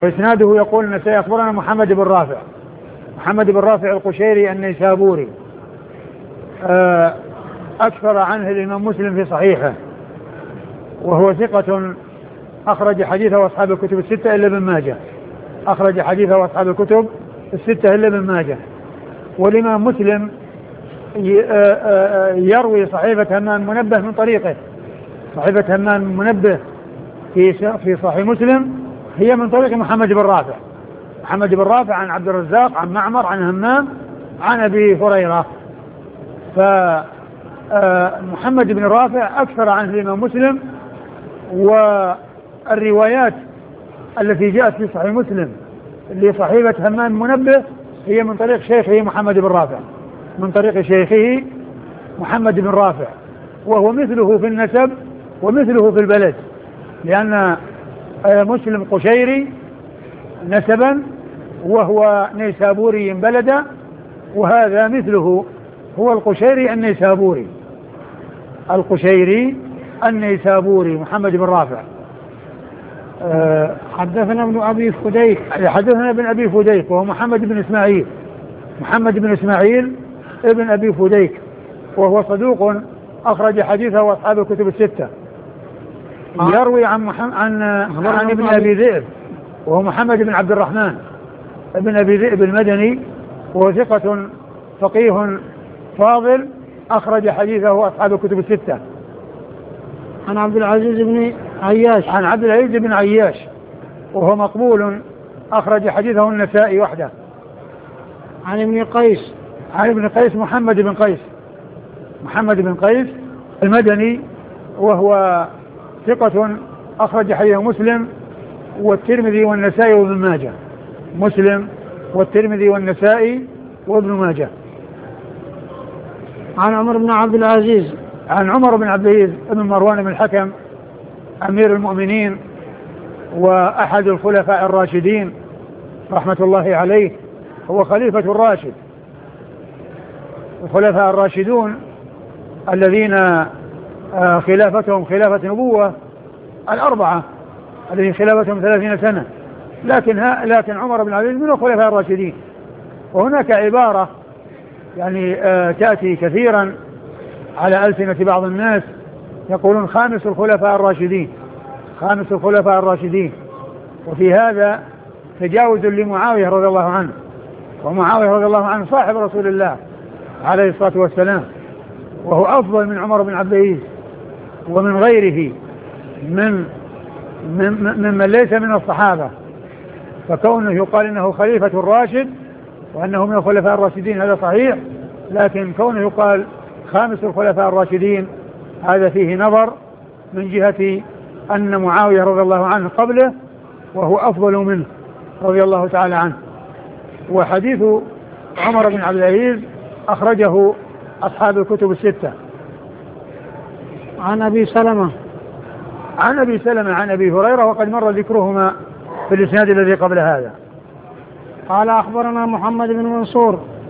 وإسناده يقول النسائي أخبرنا محمد بن رافع، محمد بن رافع القشيري النيسابوري، أكثر عنه الإمام مسلم في صحيحه، وهو ثقة أخرج حديثه أصحاب الكتب الستة إلا ابن ماجه، أخرج حديثه أصحاب الكتب الستة إلا ابن ماجه. والإمام مسلم يروي صحيفة همام منبه من طريقه، صحيفة همام منبه في صحيح مسلم هي من طريق محمد بن رافع، محمد بن رافع عن عبد الرزاق عن معمر عن همام عن أبي هريرة. فمحمد بن رافع أكثر عنه الإمام مسلم، والروايات التي جاءت في صحيح مسلم لصحيفة همام منبه هي من طريق شيخه محمد بن رافع، من طريق شيخه محمد بن رافع، وهو مثله في النسب ومثله في البلد، لأن مسلم قشيري نسبا وهو نيسابوري بلدا، وهذا مثله هو القشيري النيسابوري، القشيري النيسابوري محمد بن رافع. حدثنا ابن أبي فديك، حدثنا ابن أبي فديك وهو محمد بن إسماعيل، محمد بن إسماعيل ابن أبي فديك، وهو صدوق أخرج حديثه وأصحاب الكتب الستة. يروي عن ابن أبي ذئب وهو محمد بن عبد الرحمن ابن أبي ذئب المدني، وهو ثقة فقيه فاضل أخرج حديثه وأصحاب الكتب الستة. عن عبد العزيز بن عياش، عن عبد العزيز بن عياش وهو مقبول أخرج حديثه النسائي وحده. عن ابن قيس، عن ابن قيس محمد بن قيس، محمد بن قيس المدني، وهو ثقة أخرج حديثه مسلم والترمذي والنسائي وابن ماجه، مسلم والترمذي والنسائي وابن ماجه. عن عمر بن عبد العزيز، عن عمر بن عبد العزيز بن مروان بن الحكم أمير المؤمنين وأحد الخلفاء الراشدين رحمة الله عليه، هو خليفة الراشد، الخلفاء الراشدون الذين خلافتهم خلافة نبوة الأربعة الذين خلافتهم 30 سنة، لكن عمر بن عبد العزيز من الخلفاء الراشدين. وهناك عبارة يعني تأتي كثيرا على ألسنة بعض الناس يقولون خامس الخلفاء الراشدين، خامس الخلفاء الراشدين، وفي هذا تجاوز لمعاوية رضي الله عنه، ومعاوية رضي الله عنه صاحب رسول الله عليه الصلاة والسلام، وهو أفضل من عمر بن عبد العزيز ومن غيره ممن ليس من الصحابة، فكونه يقال إنه خليفة الراشد وأنه من الخلفاء الراشدين هذا صحيح، لكن كونه يقال خامس الخلفاء الراشدين هذا فيه نظر من جهة أن معاوية رضي الله عنه قبله وهو أفضل منه رضي الله تعالى عنه. وحديث عمر بن عبد العزيز أخرجه أصحاب الكتب الستة. عن أبي سلمة، عن أبي سلمة عن أبي هريرة وقد مر ذكرهما في الإسناد الذي قبل هذا. قال أخبرنا محمد بن منصور،